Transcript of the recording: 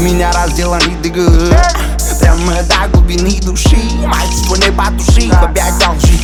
меня раздела виды. Прямо до глубины души, мальчество не потуши, опять во лжи.